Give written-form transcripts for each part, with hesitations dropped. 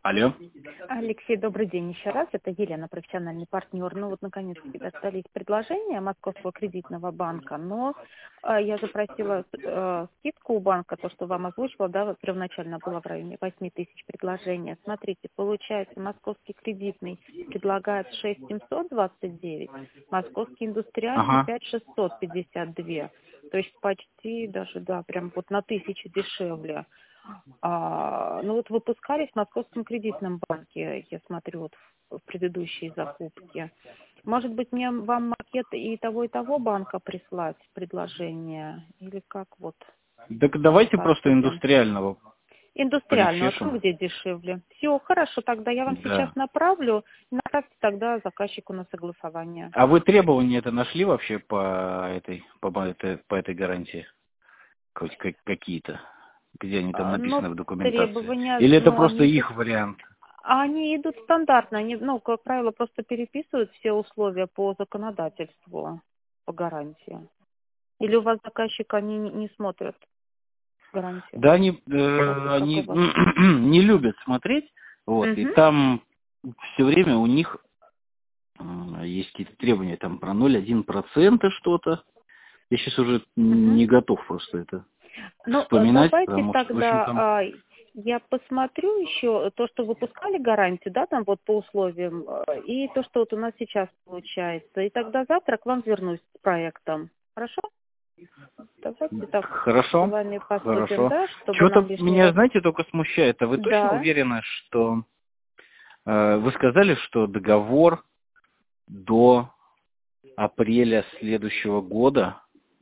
Алло. Алексей, добрый день еще раз. Это Елена, профессиональный партнер. Ну вот, наконец-таки, достались предложения Московского кредитного банка, но я запросила скидку у банка, то, что вам озвучила, да, вот первоначально было в районе 8 тысяч предложений. Смотрите, получается, Московский кредитный предлагает 6729, Московский индустриальный Ага. 5652. То есть почти даже, да, прям вот на 1000 дешевле. Ну вот выпускались в Московском кредитном банке, я смотрю, вот в предыдущие закупки. Может быть, мне вам макет и того банка прислать предложение? Или как вот Так давайте просто поступим? индустриального Индустриального, там причешем. где дешевле. Все, хорошо, тогда я вам сейчас Да. направлю, и направьте тогда заказчику на согласование. А вы требования это нашли вообще по этой гарантии? Хоть какие-то? Где они там Ну, написаны в документации? требования, Или это ну, просто они идут. их вариант? Они идут стандартно, они, ну, как правило, просто переписывают все условия по законодательству, по гарантии. Или у вас заказчик, они не смотрят гарантию? Да, они, Как у они вас? не любят смотреть, вот, и Угу. там все время у них есть какие-то требования там про 0,1% что-то. Я сейчас уже Угу. не готов просто это Ну, вспоминать, давайте потому что, в общем, тогда там... я посмотрю еще то, что выпускали гарантию, да, там вот по условиям, и то, что вот у нас сейчас получается. И тогда завтра к вам вернусь с проектом. Хорошо? Давайте так с Хорошо, вами поступим, хорошо. да, чтобы нам Что-то меня, лишнего... знаете, только смущает. А вы точно Да. уверены, что... вы сказали, что договор до апреля следующего года?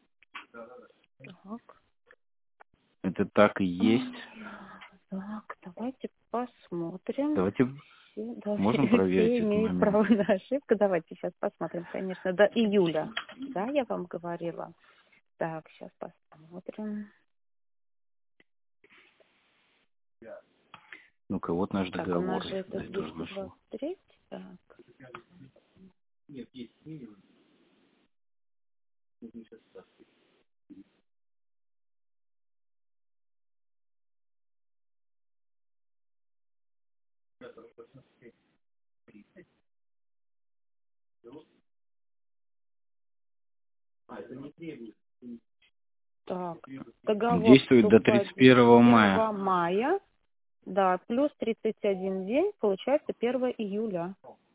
Так. Это так и есть? Так, давайте посмотрим. Давайте Да, можем все проверить этот имеют момент. право на ошибку. Давайте сейчас посмотрим, конечно, до июля. Да, я вам говорила. Так, сейчас посмотрим. Ну-ка, вот наш Так, у нас договор. же это Да, я тоже нашел. 223. Так, так, договор Действует до вступает 31 мая. 1 мая. Да, плюс 31 день, получается 1 июля.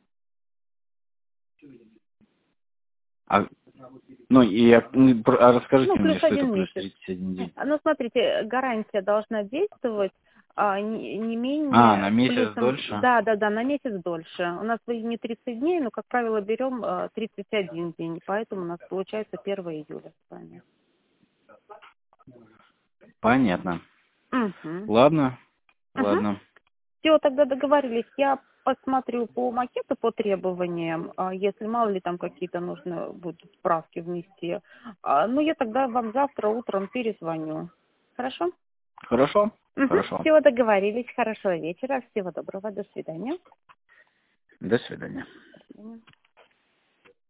А, ну, а Ну, расскажите плюс мне, что это один плюс месяц. 31 день? Ну, смотрите, гарантия должна действовать не А, на менее с месяц плюсом, дольше? да, на месяц дольше. У нас не 30 дней, но, как правило, берем 31 день, поэтому у нас получается 1 июля с вами. Понятно. Угу. Ладно, Угу. ладно. Все, тогда договорились. Я посмотрю по макету, по требованиям, если мало ли там какие-то нужно будут справки внести. Ну, я тогда вам завтра утром перезвоню. Хорошо? Хорошо? Угу. Хорошо. Все, договорились. Хорошего вечера. Всего доброго. До свидания. До свидания. До свидания.